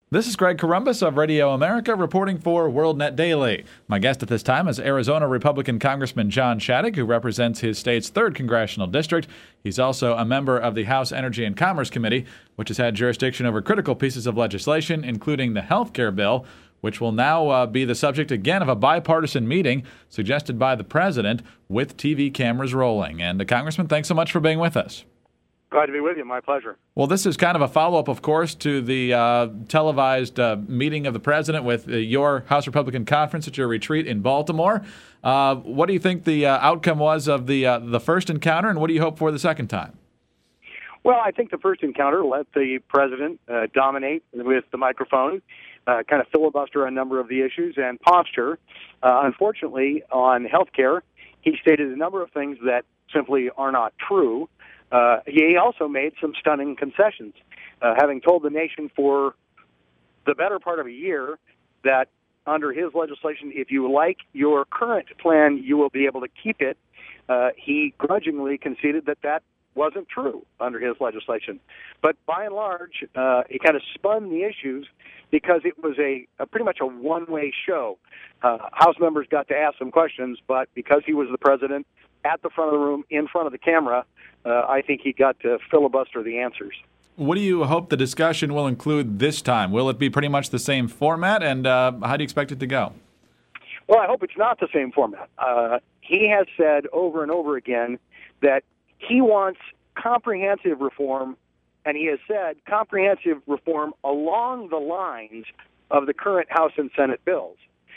This is Greg Corombos of Radio America reporting for WorldNet Daily. My guest at this time is Arizona Republican Congressman John Shadegg, who represents his state's 3rd congressional district. He's also a member of the House Energy and Commerce Committee, which has had jurisdiction over critical pieces of legislation, including the health care bill, which will now be the subject again of a bipartisan meeting suggested by the president with TV cameras rolling. And Congressman, thanks so much for being with us. Glad to be with you. My pleasure. Well, this is kind of a follow-up, of course, to the televised meeting of the president with your House Republican conference at your retreat in Baltimore. What do you think the outcome was of the first encounter, and what do you hope for the second time? Well, I think the first encounter let the president dominate with the microphone, kind of filibuster a number of the issues and posture. Unfortunately, on health care, he stated a number of things that simply are not true. He also made some stunning concessions, having told the nation for the better part of a year that under his legislation, if you like your current plan, you will be able to keep it. He grudgingly conceded that that wasn't true under his legislation. But by and large, he kind of spun the issues because it was a pretty much a one-way show. House members got to ask some questions, but because he was the president at the front of the room, in front of the camera, I think he got to filibuster the answers. What do you hope the discussion will include this time? Will it be pretty much the same format, and how do you expect it to go? Well, I hope it's not the same format. He has said over and over again that he wants comprehensive reform, and he has said comprehensive reform along the lines of the current House and Senate bills.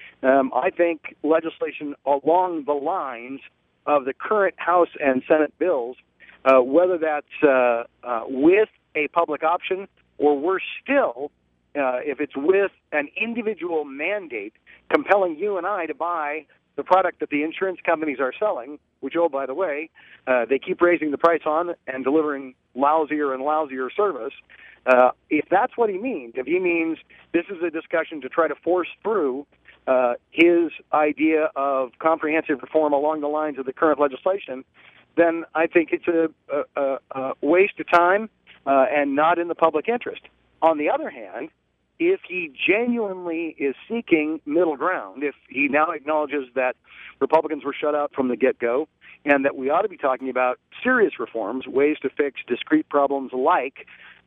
I think legislation along the lines of the current House and Senate bills, whether that's with a public option or worse still, if it's with an individual mandate compelling you and I to buy the product that the insurance companies are selling, which, oh, by the way, they keep raising the price on and delivering lousier and lousier service. If that's what he means, if he means this is a discussion to try to force through his idea of comprehensive reform along the lines of the current legislation, then I think it's a waste of time and not in the public interest. On the other hand, if he genuinely is seeking middle ground, if he now acknowledges that Republicans were shut out from the get-go and that we ought to be talking about serious reforms, ways to fix discrete problems like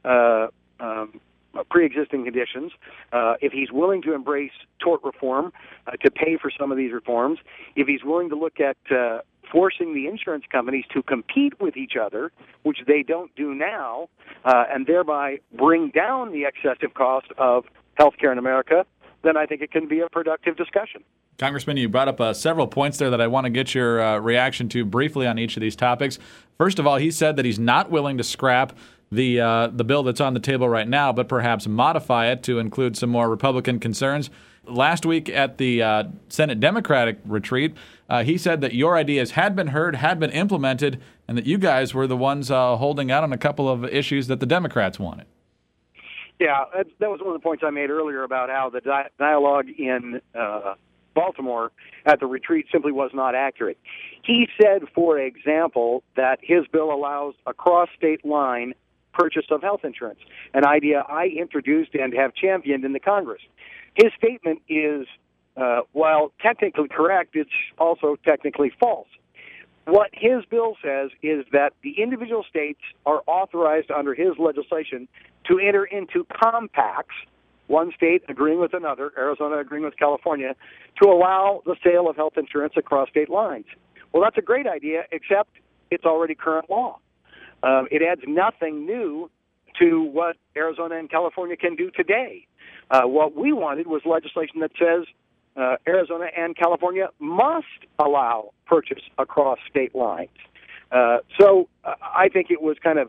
pre-existing conditions, if he's willing to embrace tort reform to pay for some of these reforms, if he's willing to look at forcing the insurance companies to compete with each other, which they don't do now, and thereby bring down the excessive cost of health care in America, then I think it can be a productive discussion. Congressman, you brought up several points there that I want to get your reaction to briefly on each of these topics. First of all, he said that he's not willing to scrap the bill that's on the table right now, but perhaps modify it to include some more Republican concerns. Last week at the Senate Democratic retreat, he said that your ideas had been heard, had been implemented, and that you guys were the ones holding out on a couple of issues that the Democrats wanted. Yeah, that was one of the points I made earlier about how the dialogue in Baltimore at the retreat simply was not accurate. He said, for example, that his bill allows a cross-state line purchase of health insurance, an idea I introduced and have championed in the Congress. His statement is, while technically correct, it's also technically false. What his bill says is that the individual states are authorized under his legislation to enter into compacts, one state agreeing with another, Arizona agreeing with California, to allow the sale of health insurance across state lines. Well, that's a great idea, except it's already current law. It adds nothing new to what Arizona and California can do today. What we wanted was legislation that says Arizona and California must allow purchase across state lines. So I think it was kind of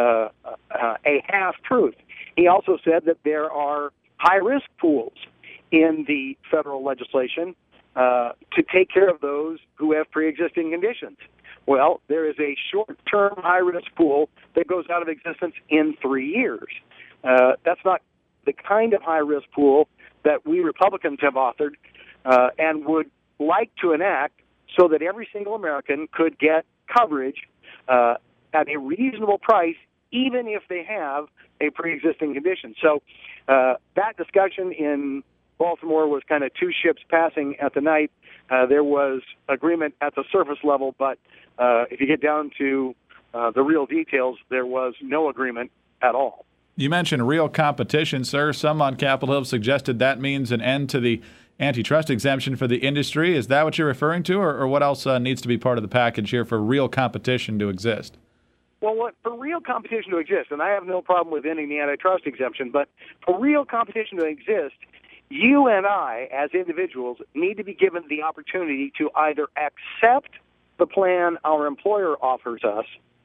a half-truth. He also said that there are high-risk pools in the federal legislation to take care of those who have pre-existing conditions. Well, there is a short-term high-risk pool that goes out of existence in 3 years. That's not the kind of high-risk pool that we Republicans have authored and would like to enact so that every single American could get coverage at a reasonable price, even if they have a pre-existing condition. So that discussion in Baltimore was kind of two ships passing at the night. There was agreement at the surface level, but if you get down to the real details, there was no agreement at all. You mentioned real competition, sir. Some on Capitol Hill suggested that means an end to the antitrust exemption for the industry. Is that what you're referring to, or what else needs to be part of the package here for real competition to exist? Well, for real competition to exist, and I have no problem with ending the antitrust exemption, but for real competition to exist, you and I, as individuals, need to be given the opportunity to either accept the plan our employer offers us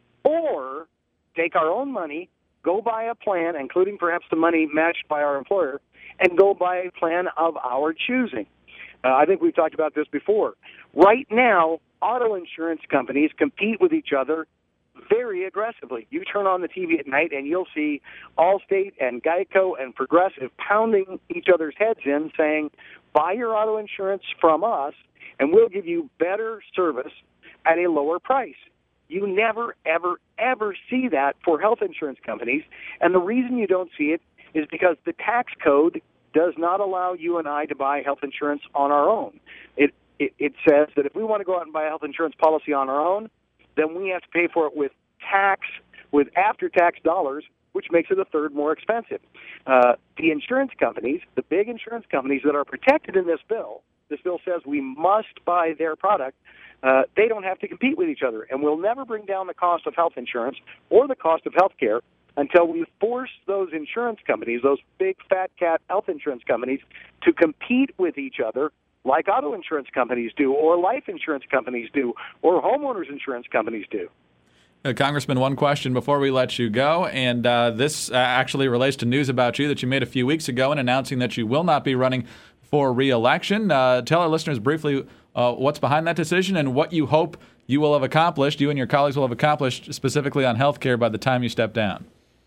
or take our own money, go buy a plan, including perhaps the money matched by our employer, and go buy a plan of our choosing. I think we've talked about this before. Right now, auto insurance companies compete with each other very aggressively. You turn on the TV at night and you'll see Allstate and Geico and Progressive pounding each other's heads in saying, buy your auto insurance from us and we'll give you better service at a lower price. You never, ever, ever see that for health insurance companies. And the reason you don't see it is because the tax code does not allow you and I to buy health insurance on our own. It says that if we want to go out and buy a health insurance policy on our own, then we have to pay for it with after-tax dollars, which makes it a third more expensive. The insurance companies, the big insurance companies that are protected in this bill says we must buy their product. They don't have to compete with each other, and we'll never bring down the cost of health insurance or the cost of health care until we force those insurance companies, those big fat cat health insurance companies, to compete with each other like auto insurance companies do, or life insurance companies do, or homeowners insurance companies do. Congressman, one question before we let you go, and this actually relates to news about you that you made a few weeks ago in announcing that you will not be running for re-election. Tell our listeners briefly what's behind that decision and what you hope you will have accomplished, you and your colleagues will have accomplished specifically on health care by the time you step down.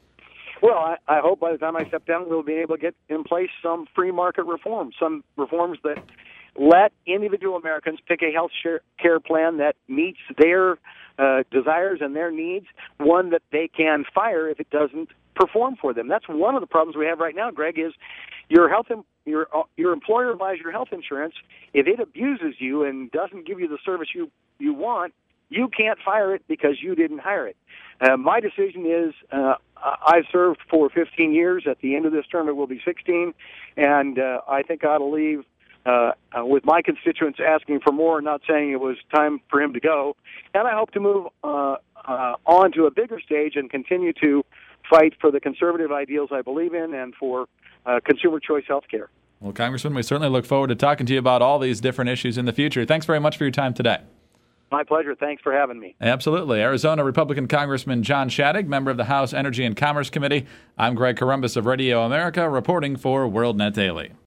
Well, I hope by the time I step down, we'll be able to get in place some free market reforms, some reforms that let individual Americans pick a health care plan that meets their desires and their needs, one that they can fire if it doesn't perform for them. That's one of the problems we have right now, Greg, is your employer buys your health insurance. If it abuses you and doesn't give you the service you want, you can't fire it because you didn't hire it. My decision is I've served for 15 years. At the end of this term, it will be 16, and I think I ought to leave with my constituents asking for more, not saying it was time for him to go. And I hope to move on to a bigger stage and continue to fight for the conservative ideals I believe in and for consumer choice health care. Well, Congressman, we certainly look forward to talking to you about all these different issues in the future. Thanks very much for your time today. My pleasure. Thanks for having me. Absolutely. Arizona Republican Congressman John Shadegg, member of the House Energy and Commerce Committee. I'm Greg Corombos of Radio America, reporting for WorldNet Daily.